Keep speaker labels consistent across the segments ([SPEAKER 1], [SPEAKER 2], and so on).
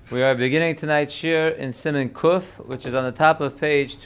[SPEAKER 1] We are beginning tonight's shir in Siman Kuf, which is on the top of page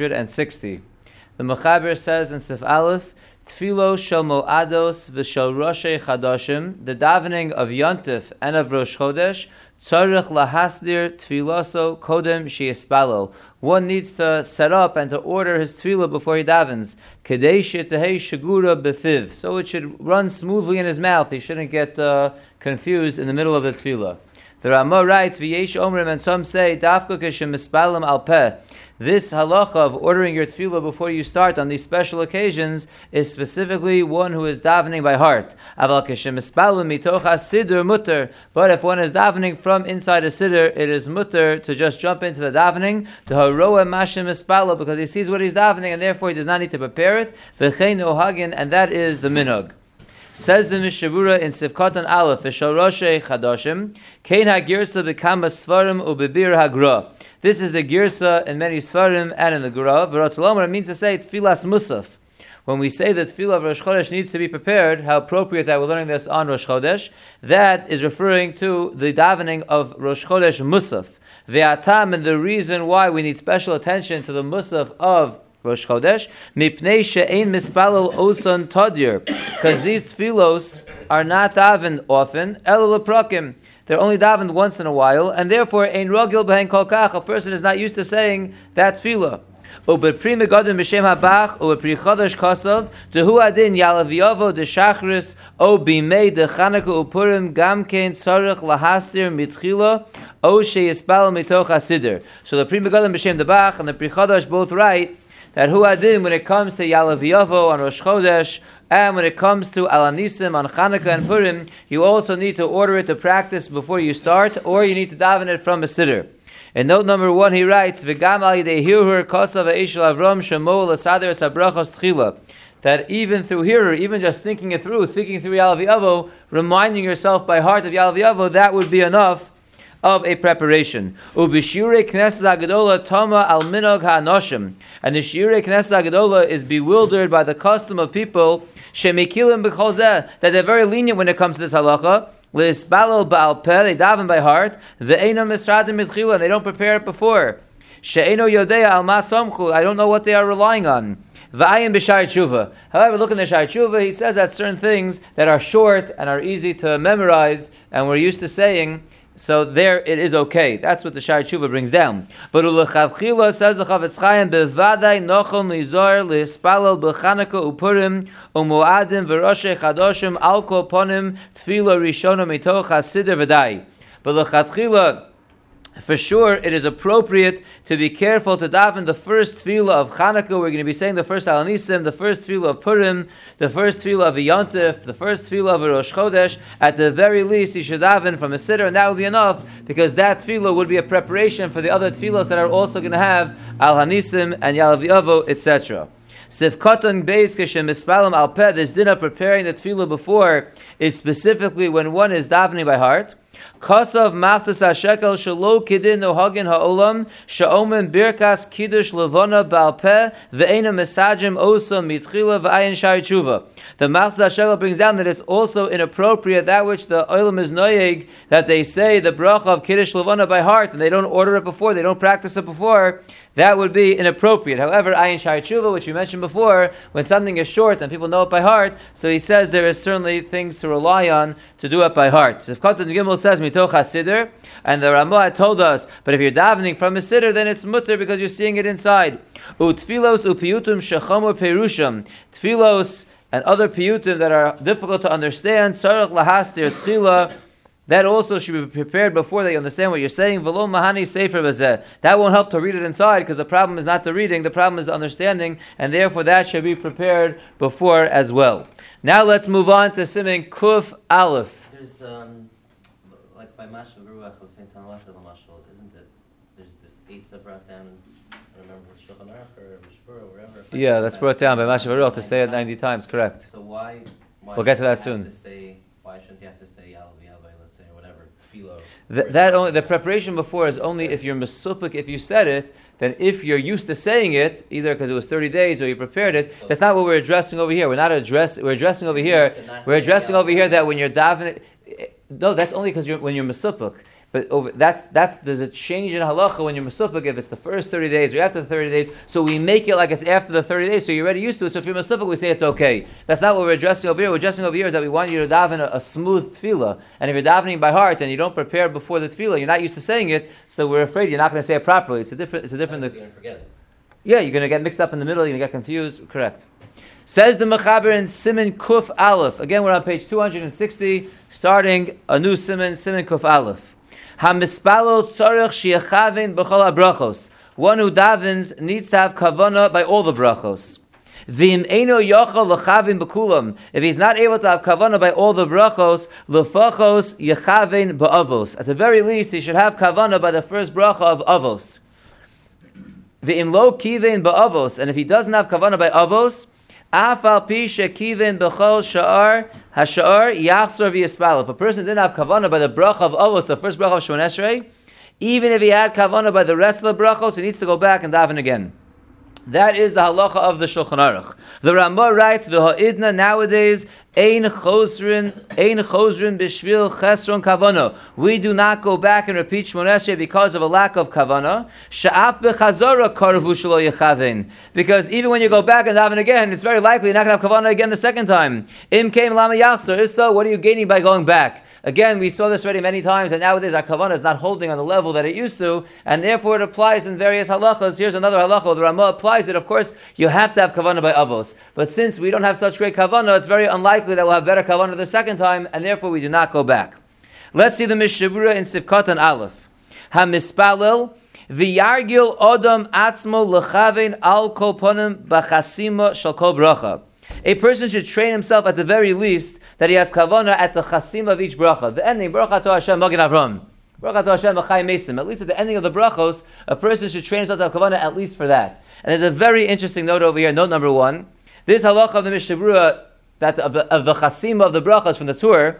[SPEAKER 1] 260. The Mechaber says in Sif Aleph, Tfilo shel Moados v'shel Roshei Chadashim, the davening of Yontif and of Rosh Chodesh, tzarich lahasdir tfiloso kodem sheyispalel. One needs to set up and to order his tefillah before he davens. Kedei shetehei shagura befiv, so it should run smoothly in his mouth. He shouldn't get confused in the middle of the tefillah. The Ramah writes, V'yesh omrim, and some say, Dafka keshem mispalim al peh. This halacha of ordering your tefillah before you start on these special occasions is specifically one who is davening by heart. Aval keshem mispalim mitoch ha-siddur mutter. But if one is davening from inside a siddur, it is mutter to just jump into the davening, to haroa mashem mispalo, because he sees what he's davening, and therefore he does not need to prepare it. V'chein ohagin, and that is the minhag. Says the Mishavura in Sivkatan Aleph, V'shal Roshei Chadashim, Kein ha-girsa b'kama svarim u'bebir ha-gra. This is the girsa in many svarim and in the gra. V'rotzalomar means to say tfilas musaf. When we say that tefillah of Rosh Chodesh needs to be prepared, how appropriate that we're learning this on Rosh Chodesh, that is referring to the davening of Rosh Chodesh musaf. Ve'atam, and the reason why we need special attention to the musaf of Rosh Chodesh, mipnei she'ein mispalel oson tadir, because these tefillos are not davened often, elo leprakim, they're only davened once in a while, and therefore ein rogil b'hen kol kach, a person is not used to saying that tefillah. Ubepri megadim b'shem habach, ubepri chodesh kosav, dehu adin yalav de shachris, o bimei de chanukah upurim, gamkein tzarich lahastir mitchila, o sheyispal mitoch hasider. So the pri megadim b'shem the bach and the pri chodesh both write that huadin, when it comes to Yalav Yavo on Rosh Chodesh, and when it comes to Alanisim on Chanukah and Purim, you also need to order it to practice before you start, or you need to daven it from a siddur. In note number 1, he writes, V'gam al yidei hirur kosav ha'eshel avram shemo l'sader sabrachos tchila, that even through hirur, even just thinking through Yalav Yavo, reminding yourself by heart of Yalav Yavo, that would be enough of a preparation. Ubishire Knesset Agadola Toma al Minog HaNoshim, and the Shire Knesset Agadola is bewildered by the custom of people Shemikilim B'chol Zeh, that they're very lenient when it comes to this halacha. L'isbalol ba'al peh, they daven by heart. Ve'eno misradim mitchila, and they don't prepare it before. She'eno yodea al ma somchu, I don't know what they are relying on. V'ayim b'shai tshuva. However, look in the Shai Tshuva, he says that certain things that are short and are easy to memorize, and we're used to saying, so there it is okay. That's what the Shai Tshuva brings down. But u'lechavchila, says the Chavetz Chaim, bevadai nochon lizor lispalel b'chanukah upurim u'mu'adim v'roshei chadoshim al kol ponim tefila rishona mitoch hasider v'dai. But lechavchila, for sure, it is appropriate to be careful to daven the first tefillah of Chanukah. We're going to be saying the first Alanisim, the first tefillah of Purim, the first tefillah of Yontif, the first tefillah of Rosh Chodesh. At the very least, you should daven from a siddur, and that will be enough, because that tefillah would be a preparation for the other tefillahs that are also going to have Al-Hanisim and Yalav Yavo, etc. Sivkatan Beis Keshem Mispalim Al Peh, this din of preparing the tefillah before is specifically when one is davening by heart. Kasav machtas hashekel shelo kidin nohagin haolam sheomen birkas kiddush levana bal peh ve'ena mesajim osa mitchila v'ayin shai tshuva. The machtas hashekel brings down that it's also inappropriate that which the olam is noyeg, that they say the bracha of kiddush levana by heart and they don't order it before, they don't practice it before. That would be inappropriate. However, ayin shai tshuva, which we mentioned before, when something is short and people know it by heart, so he says there is certainly things to rely on to do it by heart. So if Katan Gimel says mitoch hasiddur, and the Ramah told us, but if you're davening from a siddur, then it's mutter because you're seeing it inside. Utfilos upiyutum shechomor perusham, tfilos and other piyutim that are difficult to understand, sarach lahastir tchila, that also should be prepared before they understand what you're saying. V'lo mahani sefer b'zeh. That won't help to read it inside, because the problem is not the reading, the problem is the understanding, and therefore that should be prepared before as well. Now let's move on to Siman Kuf Aleph.
[SPEAKER 2] There's, like by Mashal Ruach of St. Tanwashal Mashal, isn't it? There's this 8 that brought down, I don't remember, with Shulchan Aruch or Mishpura or wherever.
[SPEAKER 1] Yeah, that's brought down by Mashal Ruach to say it 90 times, correct.
[SPEAKER 2] So why
[SPEAKER 1] we'll get to that soon.
[SPEAKER 2] Why shouldn't you have to say Yalav Yavo, let's say, or whatever, Tefillah?
[SPEAKER 1] That only, the preparation before is only if you're mesupik, if you said it, then if you're used to saying it, either because it was 30 days or you prepared it, that's not what we're addressing over here. We're addressing over here that when you're davening, no, that's only because when you're mesupik. But there's a change in halacha when you're Masufik, if it's the first 30 days or after the 30 days, so we make it like it's after the 30 days, so you're already used to it. So if you're Masufik, we say it's okay. That's not what we're addressing over here. What we're addressing over here is that we want you to daven a smooth tefillah. And if you're davening by heart and you don't prepare before the tefillah, you're not used to saying it, so we're afraid you're not going to say it properly. It's a different.
[SPEAKER 2] You're going to forget it.
[SPEAKER 1] Yeah, you're going to get mixed up in the middle, you're going to get confused. Correct. Says the Mechaber in Siman Kuf Aleph. Again, we're on page 260, starting a new Siman Kuf Aleph. HaMispalo tzorech sheyachaven b'chol habrachos. One who davens needs to have kavana by all the brachos. V'im eino yochel lechavin b'kulam. If he's not able to have kavana by all the brachos, lefachos yechaven ba'avos. At the very least, he should have kavana by the first bracha of avos. V'im lo kiven ba'avos. And if he doesn't have kavana by avos, afal pi shekiven b'chol sha'ar hasha'ar yachzor v'yispal. If a person didn't have kavana by the bracha of avos, the first bracha of Shemon Esrei, even if he had kavana by the rest of the brachos, he needs to go back and daven again. That is the halacha of the Shulchan Aruch. The Ramah writes, "V'ha'idna nowadays ein chosrin b'shvil chesron kavana." We do not go back and repeat Shemon Esrei because of a lack of kavana. Sha'af b'chazora karvu shelo yechaven. Because even when you go back and daven again, it's very likely you're not going to have kavana again the second time. Im keim lama yachzor. If so, what are you gaining by going back? Again, we saw this already many times, and nowadays our kavanah is not holding on the level that it used to, and therefore it applies in various halachas. Here's another halacha. The Ramah applies it. Of course, you have to have kavanah by avos. But since we don't have such great kavanah, it's very unlikely that we'll have better kavanah the second time, and therefore we do not go back. Let's see the Mishabura in Sivkot and Aleph. Ha-mispalel v'yargil odam atzmo lechaven al kol ponim b'chasima shal kol bracha. A person should train himself at the very least that he has kavanah at the chasim of each bracha. The ending, Baruch Atah Hashem Magen Avram, Baruch Atah Hashem V'chai Mesim. At least at the ending of the brachos, a person should train himself to have kavanah at least for that. And there's a very interesting note over here, note number 1. This halacha of the Mishabura, that of the chasim of the brachos from the Tur,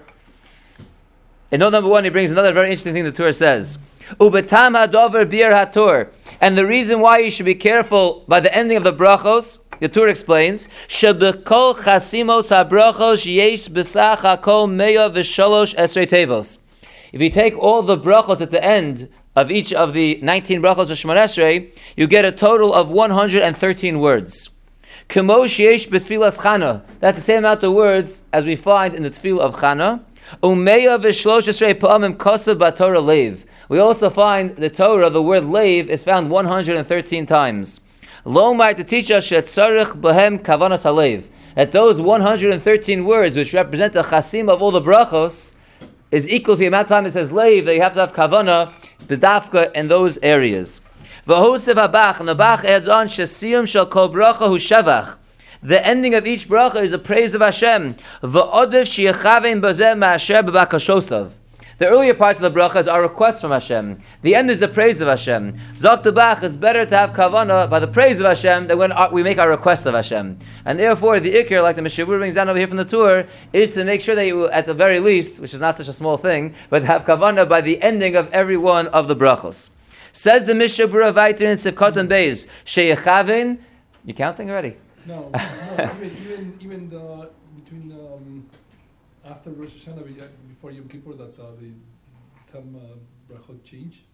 [SPEAKER 1] in note number 1 he brings another very interesting thing the Tur says. Ubetam hadover bir hatur. And the reason why you should be careful by the ending of the brachos, the Tur explains, Shebekol chasimos habrachos yesh besach hakol meya v'shalosh esrei tevos. If you take all the brachos at the end of each of the 19 brachos of Shemon Esrei, you get a total of 113 words. Kemo sheyesh b'tfilas Chana. That's the same amount of words as we find in the tefillah of Chana. Umeya v'shlosh esrei pa'amim kosav b'Torah leiv. We also find the Torah, the word leiv, is found 113 times. Lomar, to teach us shetzarich behem kavanas halev, that those 113 words which represent the chasim of all the brachos is equal to the amount of time it says leiv, that you have to have kavana b'dafka in those areas. V'hosev habach, and the Bach adds on shesiyum shel kol bracha hu shavach. The ending of each bracha is a praise of Hashem. V'odev sheyechavein bazeh ma'asher b'bakashosav. The earlier parts of the brachas are requests from Hashem. The end is the praise of Hashem. Zok the Bach, it's better to have kavanah by the praise of Hashem than when we make our request of Hashem. And therefore, the ikir, like the Mishabur brings down over here from the Tur, is to make sure that you, at the very least, which is not such a small thing, but have kavanah by the ending of every one of the brachos. Says the Mishabur Vayter in Sivkot and Beis, Sheyechaven, you counting already?
[SPEAKER 3] No, even between after Rosh Hashanah, before Yom Kippur, that some brachot change.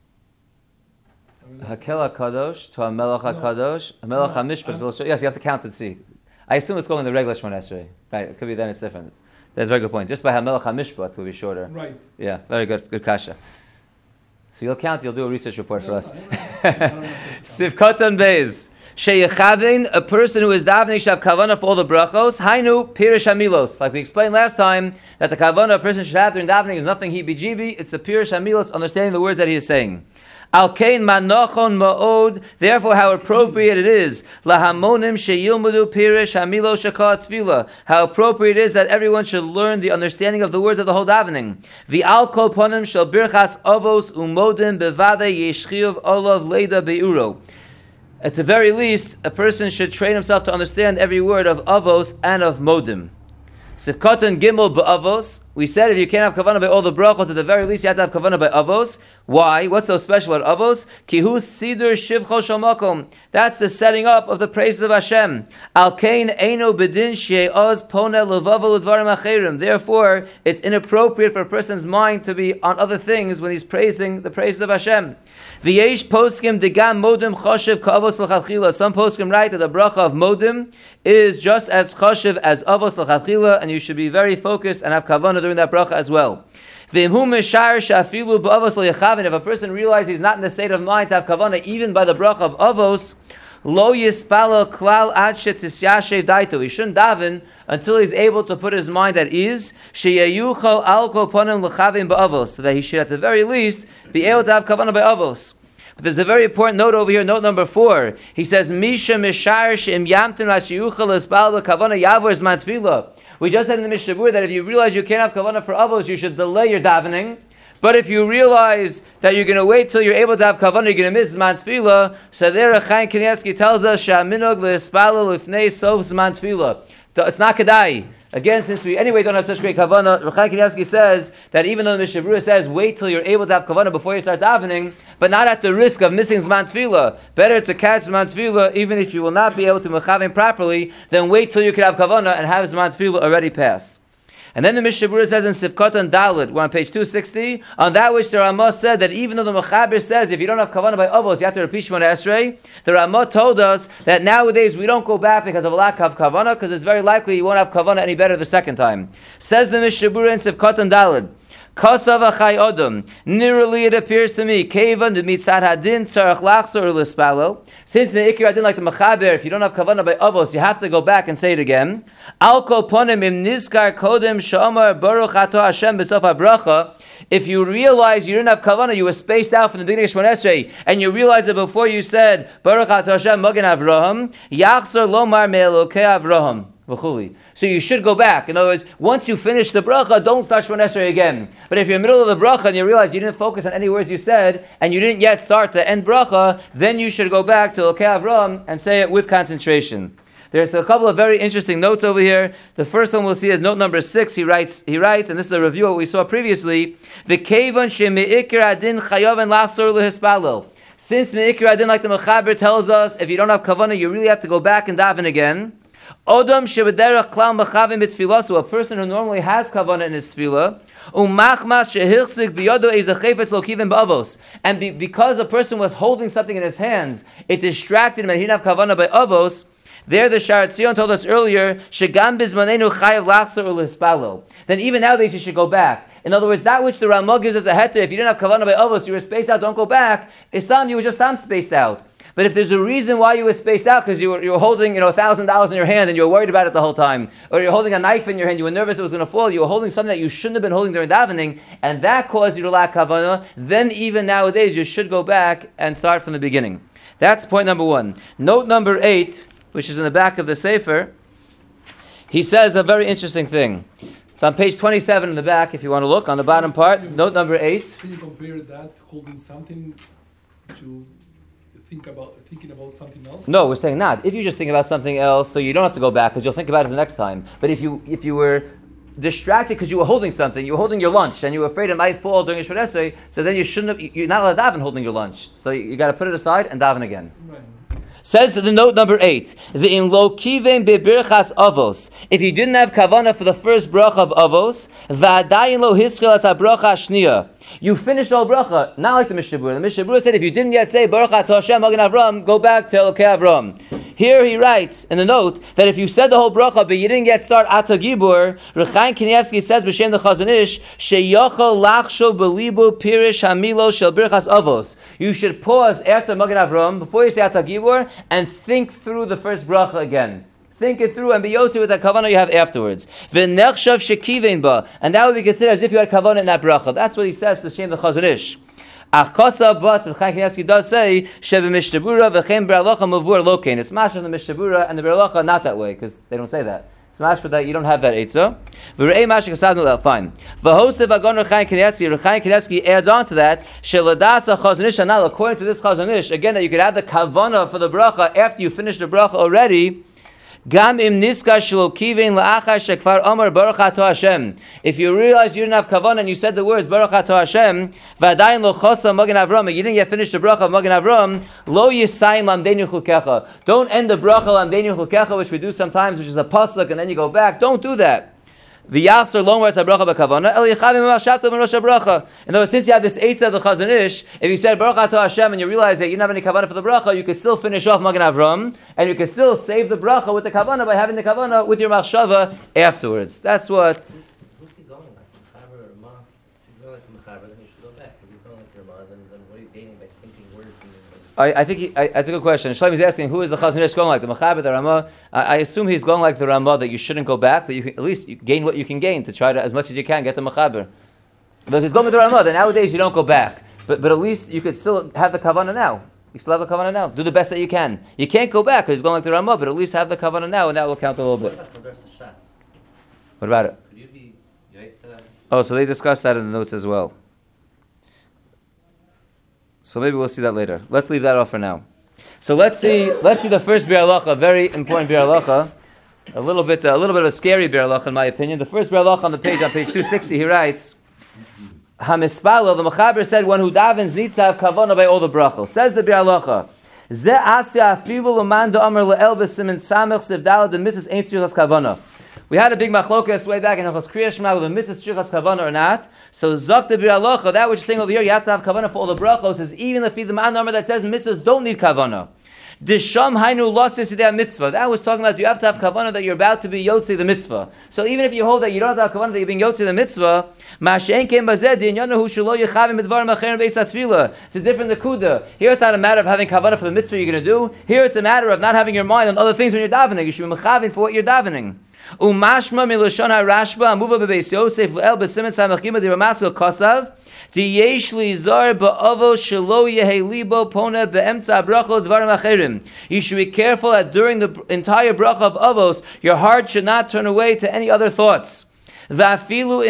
[SPEAKER 1] Hakel HaKadosh to HaMelech HaKadosh, HaMelech HaMishpat. Yes, you have to count and see. I assume it's going in the regular Shemon Esrei. Right, it could be then it's different. That's a very good point. Just by HaMelech HaMishpat will be shorter.
[SPEAKER 3] Right.
[SPEAKER 1] Yeah, very good kasha. So you'll count, you'll do a research report for us. Sivkot and Beis. Sheyechavein, a person who is davening should have kavanah for all the brachos. Hainu pirish hamilos. Like we explained last time, that the kavanah a person should have during davening is nothing heebie-jeebie. It's the pirish hamilos, understanding the words that he is saying. Al kein manochon ma'od. Therefore, how appropriate it is lahamonim sheyilmudu pirish hamilos shakah tefillah. How appropriate it is that everyone should learn the understanding of the words of the whole davening. The al kol ponim shel birchas avos umodim bevade yeshchiv olav leida beuro. At the very least, a person should train himself to understand every word of avos and of modim. Sivkot and Gimel ba'avos. We said if you can't have kavanah by all the brachos, at the very least you have to have kavanah by avos. Why? What's so special about Avos? Kihu Sidur Shivcho Shamakom. That's the setting up of the praises of Hashem. Al Kain Eino Bedin She'oz Pona Levavo L'Dvarim Acherim. Therefore, it's inappropriate for a person's mind to be on other things when he's praising the praises of Hashem. V'yesh poskim degam modim choshev ka'avos l'chadchila. Some poskim write that the bracha of modim is just as choshev as avos l'chadchila, and you should be very focused and have kavanah during that bracha as well. If a person realizes he's not in the state of mind to have kavanah even by the bracha of avos, lo yispalo klal ad shetisyashev daito. He shouldn't daven until he's able to put his mind at ease. Sheyayuchal al kol ponim l'chavim ba'avos, so that he should at the very least be able to have kavanah by avos. But there's a very important note over here, note number 4. He says, Misha mishar she'im yamtin rashiyuchal espal b'kavanah yavor zman tefillah. We just said in the Mishnah Berurah that if you realize you can't have kavanah for avos, you should delay your davening. But if you realize that you're going to wait till you're able to have kavanah, you're going to miss zman tefillah. So there, Chaim Kanievsky tells us, Sha'minog le'espalo lifnei sof zman tefillah. It's not kedai. Again, since we anyway don't have such great kavanah, Chaim Kanievsky says that even though the Mishnah Berurah says wait till you're able to have kavanah before you start davening, but not at the risk of missing zman tefillah. Better to catch zman tefillah even if you will not be able to mechaven properly, than wait till you can have kavanah and have zman tefillah already passed. And then the Mishnah Berurah says in Sivkot and Dalet, we're on page 260, on that which the Ramah said that even though the Mechaber says if you don't have kavanah by avos, you have to repeat Shemona Esrei, the Ramah told us that nowadays we don't go back because of a lack of kavanah, because it's very likely you won't have kavanah any better the second time. Says the Mishnah Berurah in Sivkot and Dalet, Kasav achai odom. Nearly it appears to me, Kevan de mitzad hadin tzarach lachzor l'spalo. Since me'ikir hadin like the Mechaber, if you don't have kavanah by avos, you have to go back and say it again. Al kol ponim im nizkar kodem shomar baruch ato Hashem b'sof habracha. If you realize you didn't have kavanah, you were spaced out from the beginning of Shemona Esrei, and you realize that before you said baruch ato Hashem magen Avraham, yachzor lomar me'elokei Avraham. So you should go back. In other words, once you finish the bracha, don't start Shemona Esrei again. But if you're in the middle of the bracha and you realize you didn't focus on any words you said, and you didn't yet start the end bracha, then you should go back to Elokei Avram and say it with concentration. There's a couple of very interesting notes over here. The first one we'll see is note number 6. He writes, and this is a review of what we saw previously, the Kevan she'me'ikir adin chayav and lachzor lehispalel. Since me'ikir adin, like the Mechaber tells us, if you don't have kavanah, you really have to go back and daven again. Odom shebederach klal mechavim b'tfilah, so a person who normally has kavanah in his tefillah, umachmas shehilsik biyodo ezachefetz lo kivim ba'avos, and because a person was holding something in his hands, it distracted him and he didn't have kavanah by avos. There, the Sha'ar Tzion told us earlier, shegam bizmanenu chayav lachzor u'lispalo. Then even nowadays you should go back. In other words, that which the Ramah gives us a heter, if you didn't have kavanah by avos, you were spaced out, don't go back. Islam, you were just spaced out. But if there's a reason why you were spaced out, because you were holding $1,000 in your hand and you were worried about it the whole time, or you're holding a knife in your hand, you were nervous it was going to fall, you were holding something that you shouldn't have been holding during davening, and that caused you to lack kavanah, then even nowadays you should go back and start from the beginning. That's point number 1. Note number 8, which is in the back of the Sefer, he says a very interesting thing. It's on page 27 in the back, if you want to look, on the bottom part, note number 8.
[SPEAKER 3] Can you compare that, holding something, to thinking about something else?
[SPEAKER 1] No, we're saying not. If you just think about something else, so you don't have to go back because you'll think about it the next time. But if you were distracted because you were holding something, you were holding your lunch, and you were afraid it might fall during your Shemona Esrei, so then you're not allowed to daven holding your lunch. So you got to put it aside and daven again.
[SPEAKER 3] Right.
[SPEAKER 1] Says the note number 8, the in lo kiven bebirchas avos. If you didn't have kavanah for the first bracha of avos, va'adayin lo hischil as habracha shniya. You finished all bracha, not like the Mishnah Berurah. The Mishnah Berurah said if you didn't yet say baruch ato Hashem magen Avram, go back to Elokei Avram. Here he writes in the note that if you said the whole bracha but you didn't yet start Ato Gibor, Chaim Kanievsky says b'shem the Chazon Ish sheyochol lachshol belibu pirish hamilo shel birchas avos. You should pause after Magen Avram before you say Ato Gibor and think through the first bracha again. Think it through and be yotzei with the kavanah you have afterwards. V'nechshav shekivein ba, and that would be considered as if you had kavanah in that bracha. That's what he says to the Shem the Chazon Ish. Achkosa, but Chaim Kanievsky does say shebe Mishnah Berurah v'chem beralacha mavur lokein. It's mashal in the Mishnah Berurah and the beralacha not that way because they don't say that. It's mashal for that you don't have that eitzah. V'rei mashal kasadnu fine. V'hosev agon Chaim Kanievsky. Chaim Kanievsky adds on to that sheladasa Chazon Ish anal. According to this Chazon Ish, again that you could have the kavanah for the bracha after you finish the bracha already. Gam im niska shelo kivein la'achar shekvar amar baruch ato Hashem. If you realize you didn't have kavanah and you said the words baruch ato Hashem, v'adayin lo chosa Magen Avram, and you didn't yet finish the bracha of Magen Avram, lo yisayim lamdeinu chukecha. Don't end the bracha lamdeinu chukecha, which we do sometimes, which is a pasuk, and then you go back. Don't do that. V'yachzor lo meres habracha b'kavanah, el yichavim ma'ashato b'rosh habracha. In other words, since you have this eitzah of the Chazon Ish, if you said baruch ato Hashem and you realize that you don't have any kavanah for the bracha, you could still finish off Magen Avram, and you could still save the bracha with the kavanah by having the kavanah with your machshava afterwards. That's what.
[SPEAKER 2] Who's he going like? Mechaber or Ramah? If he's going like the Mechaber, then he should go back. If he's going like the Ramah, then what are you gaining by thinking words?
[SPEAKER 1] I think that's a good question. Shlomo is asking, who is the Chazon Ish going like? The Mechaber, the Ramah? I assume he's going like the Ramah, that you shouldn't go back, but you can, at least you gain what you can gain to try to, as much as you can, get the Mechaber. But if he's going with the Ramah, then nowadays you don't go back. But at least you could still have the Kavanah now. You still have the Kavanah now. Do the best that you can. You can't go back because he's going like the Ramah, but at least have the Kavanah now, and that will count a little bit. What about it?
[SPEAKER 2] Could you be Yaitza?
[SPEAKER 1] Oh, so they discussed that in the notes as well. So maybe we'll see that later. Let's leave that off for now. So let's see the first Biur Halacha, very important Biur Halacha, a little bit of a scary Biur Halacha in my opinion. The first Biur Halacha on page 260, he writes, Hamispalo, the Mechaber said, one who davens needs to have kavanah by all the brachos. Says the Biur Halacha, Ze asya afilu l'man da'amar le'el b'simin samech sevdala the mitzvahs ain't tzrichas kavanah. We had a big machlokas way back in Hilchos Kriya Shema with the mitzvah tzrichas kavanah or not. So zok the Biur Halacha, that which you're saying over here, you have to have kavanah for all the brachos, is even the man number that says mitzvahs don't need kavanah. Disham hainu lotzis idei mitzvah. That was talking about you have to have kavanah that you're about to be yotzi the mitzvah. So even if you hold that you don't have to have kavanah that you're being yotzi the mitzvah, ma'ashen kem bazeh dinyanahu shelo yechavim midvarim acherim beis atfila. It's a different nekuda. Here it's not a matter of having kavanah for the mitzvah you're going to do. Here it's a matter of not having your mind on other things when you're davening. You should be mechavim for what you're davening. Umashma milashon harashba amuva bebeis Yosef le'el b'simen samachima diramaskal kosav. You should be careful that during the entire bracha of Avos, your heart should not turn away to any other thoughts. He says,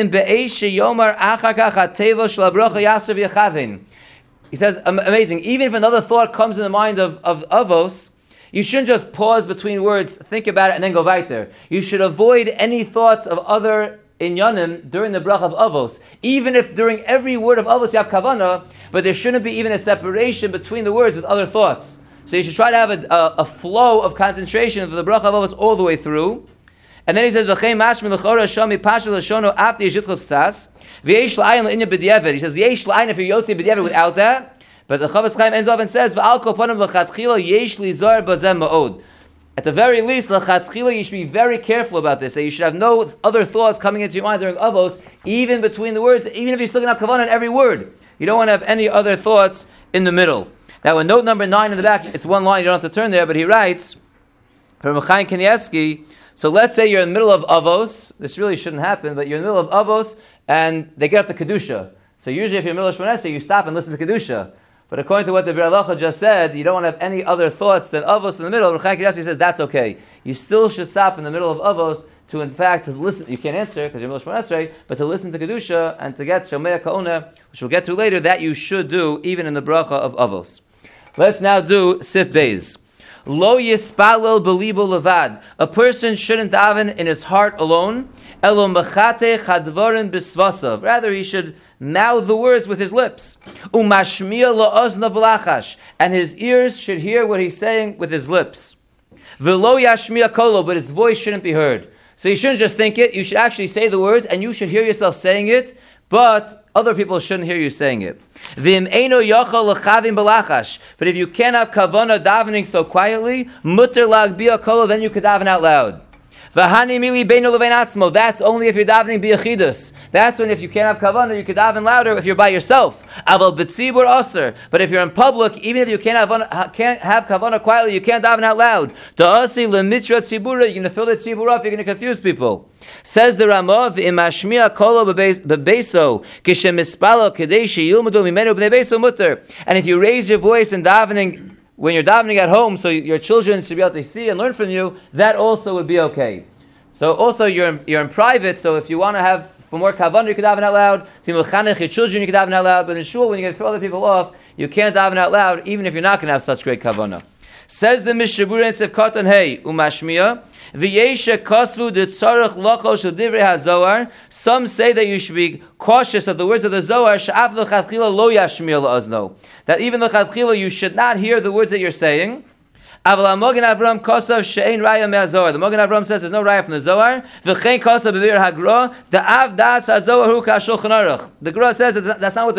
[SPEAKER 1] amazing, even if another thought comes in the mind of Avos, you shouldn't just pause between words, think about it, and then go weiter. You should avoid any thoughts of other inyanim during the bracha of Avos. Even if during every word of Avos you have kavanah, but there shouldn't be even a separation between the words with other thoughts. So you should try to have a flow of concentration of the bracha of Avos all the way through. And then he says, "V'chein mashmin l'chora shami pashel l'shono after yishitchos ksas v'yesh la'ayin l'a'inya b'diavad." He says, "Yesh la'ayin if you're yotzi b'diavad without that." But the Chavetz Chaim ends off and says, "V'al kol panim l'chatchila yesh lizar bazem ma'od." At the very least, l'chatchila, you should be very careful about this. That you should have no other thoughts coming into your mind during Avos, even between the words, even if you're still going to have kavanah in every word. You don't want to have any other thoughts in the middle. Now, in note number 9 in the back, it's one line, you don't have to turn there, but he writes, from Chaim Kanievsky, so let's say you're in the middle of Avos, this really shouldn't happen, but you're in the middle of Avos, and they get up to Kedusha. So usually if you're in the middle of Shmoneh Esrei, you stop and listen to Kedusha. But according to what the Biur Halacha just said, you don't want to have any other thoughts than Avos in the middle. Chaim Kanievsky says that's okay. You still should stop in the middle of Avos to, in fact, to listen. You can't answer because you're in the middle of Shmoneh Esrei, but to listen to Kedusha and to get Shomei Ka'ona, which we'll get to later, that you should do even in the bracha of Avos. Let's now do Sif Beis. Lo yispalel belibo levad. A person shouldn't daven in his heart alone. Elo mechate chadvarim bisvasav. Rather, he should mouth the words with his lips. Umashmiya la'ozna b'lachash. And his ears should hear what he's saying with his lips. V'lo yashmiya kolo. But his voice shouldn't be heard. So you shouldn't just think it. You should actually say the words, and you should hear yourself saying it. But other people shouldn't hear you saying it. But if you can't have kavanah davening so quietly, mutter lagbia kolo, then you could daven out loud. That's only if you're davening biyachidus. That's when if you can't have kavanah, you could daven louder if you're by yourself. But if you're in public, even if you can't have kavanah quietly, you can't daven out loud. You're going to fill the tzibur up, you're going to confuse people. Says the Ramah, and if you raise your voice in davening, when you're davening at home, so your children should be able to see and learn from you, that also would be okay. So also you're in private, so if you want to have for more kavanah, you can daven out loud. To mechanech your children, you can daven out loud. But in shul, when you get to throw other people off, you can't daven out loud, even if you're not going to have such great kavanah. Says the Mishabura in Sef Katan Hey Umashmiya. V'yesha kasvu de tzarich locho shel divrei hazohar. Some say that you should be cautious of the words of the Zohar. She'af l'chadchila lo yashmiya la'ozno. That even l'chadchila you should not hear the words that you're saying. Aval Magen Avram kosav she'ein raya me'azohar. The Magen Avram says there's no raya from the Zohar. V'chein kosav b'bir hagra. The av das hazohar hu ka'shulchan aruch. The Gra says that's not what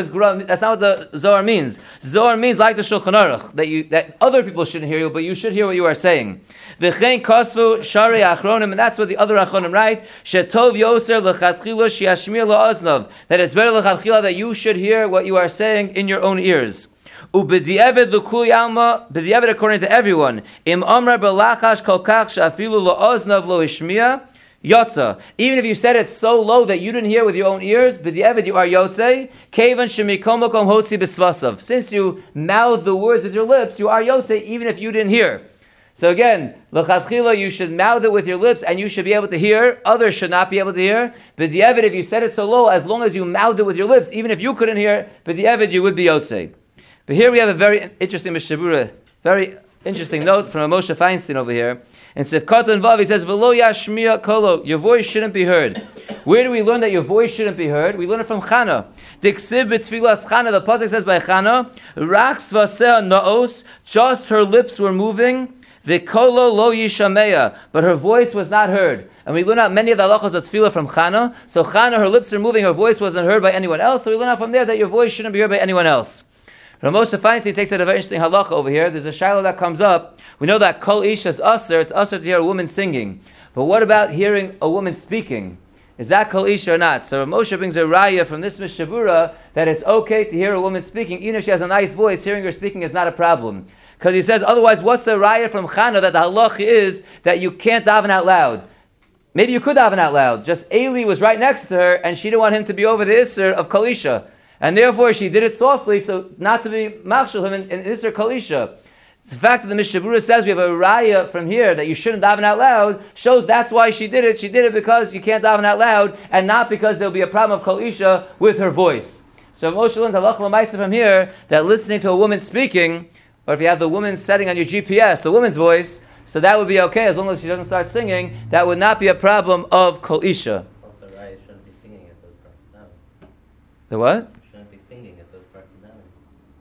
[SPEAKER 1] the Zohar means. Zohar means like the Shulchan Aruch, that other people shouldn't hear you, but you should hear what you are saying. V'chein kosvu shari achronim, and that's what the other achronim write. Shetov yoser l'chadchila she'ashmir la'oznov. That it's better l'chadchila that you should hear what you are saying in your own ears. Ubediavad l'kul yalma, bediavad according to everyone. Im amra belachash kol kach she'afilu la'oznav lo ishmiya yotza. Even if you said it so low that you didn't hear with your own ears, bediavad you are yotze. Kevan shemikom makom hotzi b'svasav. Since you mouth the words with your lips, you are yotze even if you didn't hear. So again, l'chadchila, you should mouth it with your lips and you should be able to hear. Others should not be able to hear. But the evid, if you said it so low, as long as you mouthed it with your lips, even if you couldn't hear, but the evid, you would be yotzei. But here we have a very interesting Mishabura, very interesting note from Moshe Feinstein over here. In Sefkat and Vav, he says, "V'lo yashmiya kolo." Your voice shouldn't be heard. Where do we learn that your voice shouldn't be heard? We learn it from Chana. Diksiv b'tfilas Chana. The pasuk says by Chana, "Raks vaseh naos." Just her lips were moving. The kolo lo yishameya, but her voice was not heard. And we learn out many of the halachos of tefillah from Chana. So Chana, her lips are moving, her voice wasn't heard by anyone else. So we learn out from there that your voice shouldn't be heard by anyone else. Moshe Feinstein takes out a very interesting halacha over here. There's a shiloh that comes up. We know that kol ish is usher. It's usher to hear a woman singing. But what about hearing a woman speaking? Is that kol ish or not? So Moshe brings a raya from this Mishabura that it's okay to hear a woman speaking, even if she has a nice voice. Hearing her speaking is not a problem. Because he says, otherwise, what's the raya from Chana that the halacha is that you can't daven out loud? Maybe you could daven out loud. Just Eli was right next to her, and she didn't want him to be over the Isser of Kol Isha. And therefore, she did it softly, so not to be machshel him in Isser Kol Isha. The fact that the Mishabura says we have a raya from here that you shouldn't daven out loud shows that's why she did it. She did it because you can't daven out loud, and not because there'll be a problem of Kol Isha with her voice. So Moshe learns halacha l'maisa from here that listening to a woman speaking, or if you have the woman setting on your GPS, the woman's voice, so that would be okay as long as she doesn't start singing. That would not be a problem of Kol Isha.
[SPEAKER 2] Also, Raya shouldn't be singing at those parts of davening.
[SPEAKER 1] The what?
[SPEAKER 2] Shouldn't be singing at those parts of davening.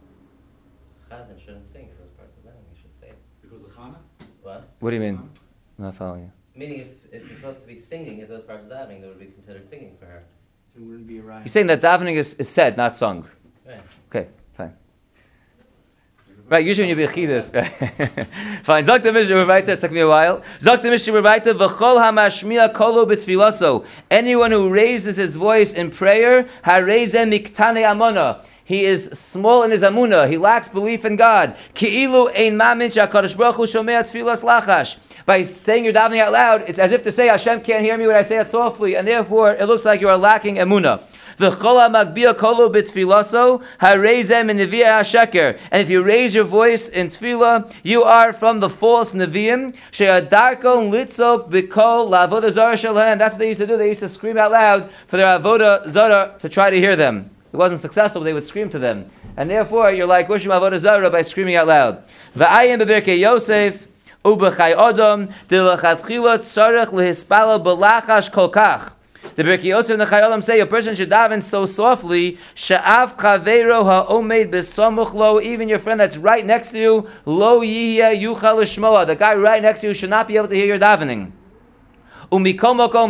[SPEAKER 2] Chazan shouldn't sing at those parts of davening. He should say it.
[SPEAKER 3] Because of Chana?
[SPEAKER 2] What?
[SPEAKER 1] What do you mean? I'm not following you.
[SPEAKER 2] Meaning, if you're supposed to be singing at those parts of davening, that would be considered singing for her.
[SPEAKER 3] It wouldn't be a riot.
[SPEAKER 1] You're saying that davening is said, not sung.
[SPEAKER 2] Right.
[SPEAKER 1] Okay, fine. Right, usually when you be chidus. Fine. Zok the Mishnah Revaita. It took me a while. Zok the Mishnah Revaita. V'chol hamashmiya kolo b'tfilaso. Anyone who raises his voice in prayer, harezeh miktane amona. He is small in his amunah. He lacks belief in God. Ki'ilu ein mamin shakadosh baruch hu shomea tfilas lachash. By saying you're davening out loud, it's as if to say Hashem can't hear me when I say it softly, and therefore it looks like you are lacking emunah. And if you raise your voice in tefillah, you are from the false neviim. That's what they used to do. They used to scream out loud for their avodah zara to try to hear them. It wasn't successful, they would scream to them. And therefore, you're like worshiping avodah zara by screaming out loud. V'ayim beberkei Yosef ubechai odom dilachatchila tzarech lehispala belachash kolkach. The Birkei Yosef and the Chai Olam say a person should daven so softly, she'av chaveiro ha'omed b'samuch lo, even your friend that's right next to you, lo yihya yuchal l'shmoa, the guy right next to you should not be able to hear your davening. But if you're not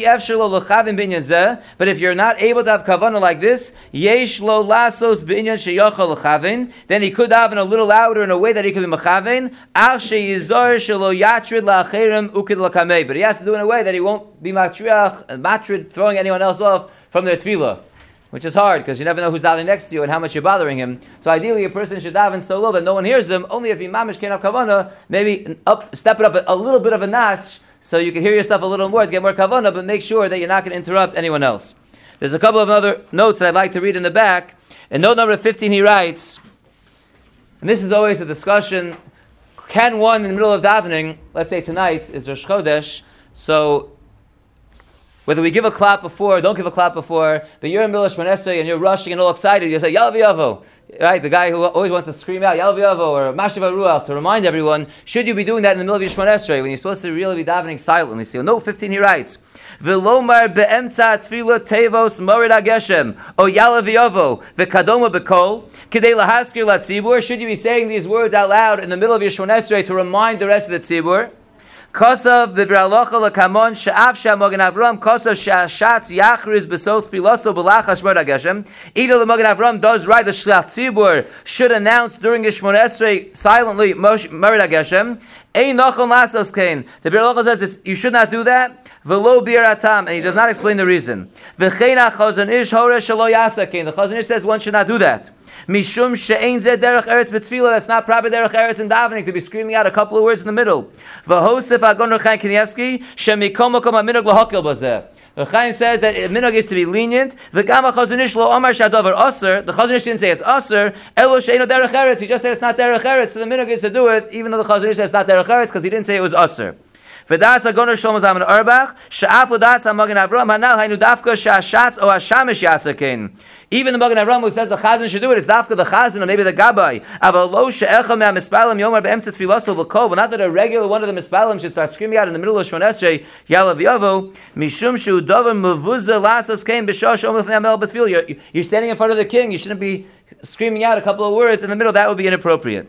[SPEAKER 1] able to have kavanah like this, yesh lo lasos b'inyan sheyachal l'chavin, then he could daven a little louder in a way that he could be mechaven. Ach sheyizor shelo yatrid la'acherim ukid l'kamei, but he has to do it in a way that he won't be matrid, throwing anyone else off from their tefillah, which is hard because you never know who's davening next to you and how much you're bothering him. So ideally, a person should daven so low that no one hears him. Only if he mamish can't have kavanah, maybe step it up a little bit of a notch, so you can hear yourself a little more to get more kavanah, but make sure that you're not going to interrupt anyone else. There's a couple of other notes that I'd like to read in the back. In note number 15, he writes, and this is always a discussion, can one in the middle of davening, let's say tonight is Rosh Chodesh, so whether we give a clap before or don't give a clap before, but you're in Milah Shmoneh Esrei and you're rushing and all excited, you say, Yalav Yavo. right, the guy who always wants to scream out, Yalav Yavo, or Mashiv Ruach, to remind everyone, should you be doing that in the middle of your Shemona Esrei, when you're supposed to really be davening silently? So, note 15, he writes, V'lomar be'emtza tefillah tevos morid hageshem, o Yalav Yavo, v'kadoma b'kol, k'dei lahaskir latzibur, should you be saying these words out loud in the middle of your Shemona Esrei to remind the rest of the tzibur? Kosav v'bralocha l'kamon she'af she'amogen Avram kosav she'ashatz yachriz b'sot filoso b'lachas shmod hageshem. Either the Mogen Avram does right, the Shlach Tzibur should announce during his Shemona Esrei silently Morid hageshem. Ein nachon lasos kain. The Bralocha says you should not do that. V'lo bi'aratam, and he does not explain the reason. V'chein ha'chazon ish horesh shelo yasa kain. The Chazon Ish says one should not do that. Mishum she'ein zeh derech eretz b'tefillah. That's not proper derech eretz in davening to be screaming out a couple of words in the middle. V'hosef Agon Rechaim Kanievsky shemikom makom ha'minhag lahakel bazeh. The Chaim says that minhag is to be lenient. The Gama Chazon Ish lo Omar Shadover Aser. The Chazon Ish didn't say it's Aser. Elo she'eino derech eretz. He just said it's not derech eretz. So the minhag is to do it, even though the Chazon Ish says it's not derech eretz, because he didn't say it was Aser. V'das Agoner Shlomo Zalman Auerbach she'af l'das ha'Mogen Avram hanal hainu dafka she'ashatz o ha'shamish yasakein. Even the Mogen Avram who says the Chazan should do it, it's dafka the Chazan or maybe the Gabbai. Aval lo she'echa me'a mispalim yomar be'emtzat filoso v'kol. But not that a regular one of the mispalim should start screaming out in the middle of Shemona Esrei Yalav Yavo mishum shu dover mevuzah lasos kein b'shosh omer l'fnei hamel b'tefillah. You're standing in front of the king. You shouldn't be screaming out a couple of words in the middle. That would be inappropriate.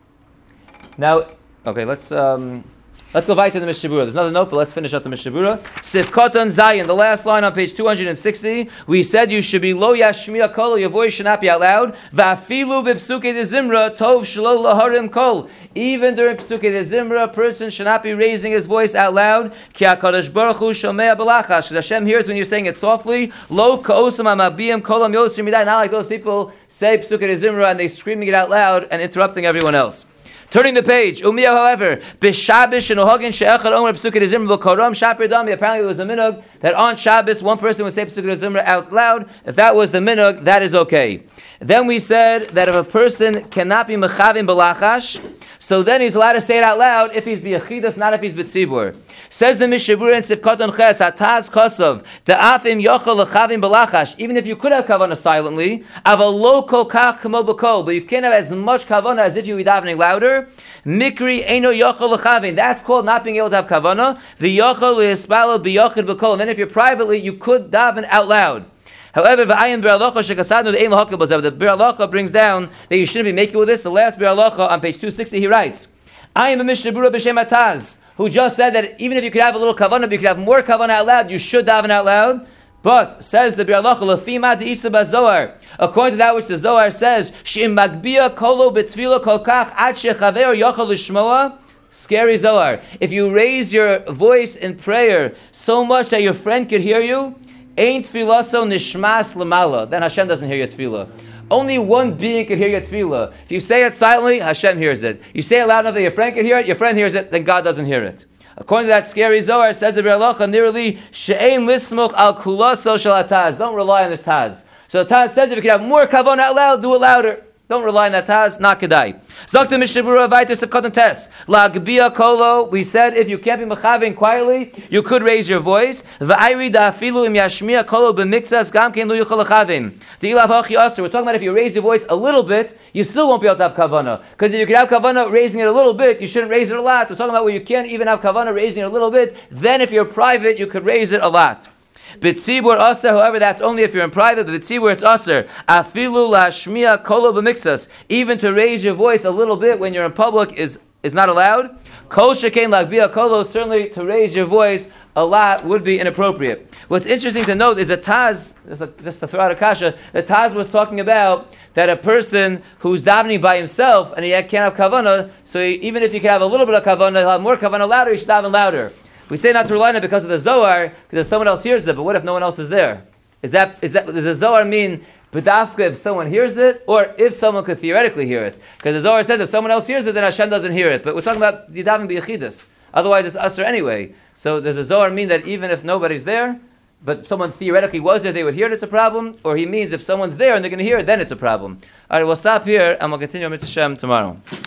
[SPEAKER 1] Now, okay, let's go right to the Mishnah Berurah. There's another note, but let's finish up the Mishnah Berurah. Sifkoton Zayin, the last line on page 260. We said you should be lo yashmiya kol, your voice should not be out loud. Va'afilu b'psukei de zimra tov shelo laharim kol. Even during psukei de zimra, a person should not be raising his voice out loud. Ki HaKadosh Baruch Hu shomea b'lachash. Because Hashem hears when you're saying it softly. Lo ka'osam ha'mabiyim kolam yosir midai. Not like those people say psukei de zimra and they're screaming it out loud and interrupting everyone else. Turning the page, Umiya, however, B'Shabbos and Ohagin she'echad omer psukei de zimra v'koram shapir dami. Apparently, there was a minhag that on Shabbos one person would say psukei de zimra out loud. If that was the minhag, that is okay. Then we said that if a person cannot be mechavim b'lachash, so then he's allowed to say it out loud if he's b'yachidus, not if he's b'tzibur. Says the Mishnah Berurah in Sifkoton Ches, Hataz Kosov, Da'afim yochel lechavim b'lachash. Even if you could have kavanah silently, aval lo kol kach kamo b'kol, but you can't have as much kavanah as if you were davening louder. Mikri eino yochel lechavim. That's called not being able to have kavanah. The yochel lehispalo b'yochid b'kol. And then if you're privately, you could daven out loud. However, the Bir Halacha brings down that you shouldn't be making with this. The last Bir Halacha on page 260, he writes, I am the Mishnah Berurah b'Shem Hataz, who just said that even if you could have a little kavanah, but you could have more kavanah out loud, you should daven out loud. But, says the Bir Halacha, Lefima de'isa b'Zohar, according to that which the Zohar says, She'im magbia kolo b'tfila kol kach ad shechaver yochel l'shmoa. Scary Zohar. If you raise your voice in prayer so much that your friend could hear you, Ain't tfilaso nishmas lamala. Then Hashem doesn't hear your tefillah. Only one being can hear your tefillah. If you say it silently, Hashem hears it. You say it loud enough that your friend can hear it, your friend hears it, then God doesn't hear it. According to that scary Zohar, says the Bir Halacha, nearly she'ein lismuch al kulaso shel hataz. Don't rely on this taz. So the taz says if you can have more kavanah out loud, do it louder. Don't rely on that taz, not kedai. Zakta Mishnah Berurah vayter sefkoton tes. La'gbia kolo. We said if you can't be mechavin quietly, you could raise your voice. Va'ayri da'afilu im yashmiya kolo b'miktzas gam kein lu yuchol lechavin. De'ilav hachi aser. We're talking about if you raise your voice a little bit, you still won't be able to have kavanah. Because if you can have kavanah raising it a little bit, you shouldn't raise it a lot. We're talking about where you can't even have kavanah raising it a little bit. Then if you're private, you could raise it a lot. B'tzibur aser, however, that's only if you're in private. But b'tzibur it's aser. Afilu la'ashmiya kolo b'miktzas. Even to raise your voice a little bit when you're in public is not allowed. Kol shekein la'gbia kolo, certainly to raise your voice a lot would be inappropriate. What's interesting to note is that Taz, just to throw out a kasha, that Taz was talking about that a person who's davening by himself and he can't have kavanah, so even if he can have a little bit of kavanah, he'll have more kavanah louder, he should daven louder. We say not to rely on it because of the Zohar, because if someone else hears it, but what if no one else is there? Does the Zohar mean b'dafka if someone hears it, or if someone could theoretically hear it? Because the Zohar says if someone else hears it, then Hashem doesn't hear it. But we're talking about the daven b'yachidus. Otherwise it's usher anyway. So does the Zohar mean that even if nobody's there, but someone theoretically was there, they would hear it, it's a problem? Or he means if someone's there and they're going to hear it, then it's a problem. All right, we'll stop here and we'll continue Mitzvah Shem tomorrow.